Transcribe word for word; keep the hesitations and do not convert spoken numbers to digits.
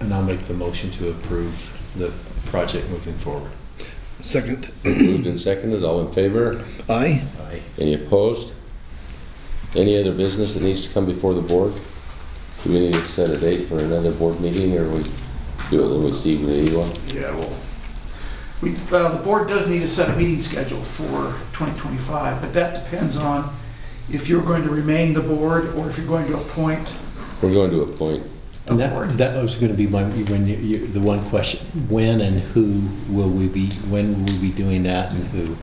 And I'll make the motion to approve the project moving forward. Second. Moved and seconded, all in favor? Aye. Aye. Any opposed? Any other business that needs to come before the board? Do we need to set a date for another board meeting, or we do it when we see the one? Yeah, well, we, uh, the board does need to set a meeting schedule for twenty twenty-five, but that depends on if you're going to remain the board or if you're going to appoint We're going to appoint. And a board. that, that was going to be my, when you, you, the one question, when and who will we be, when will we be doing that and who?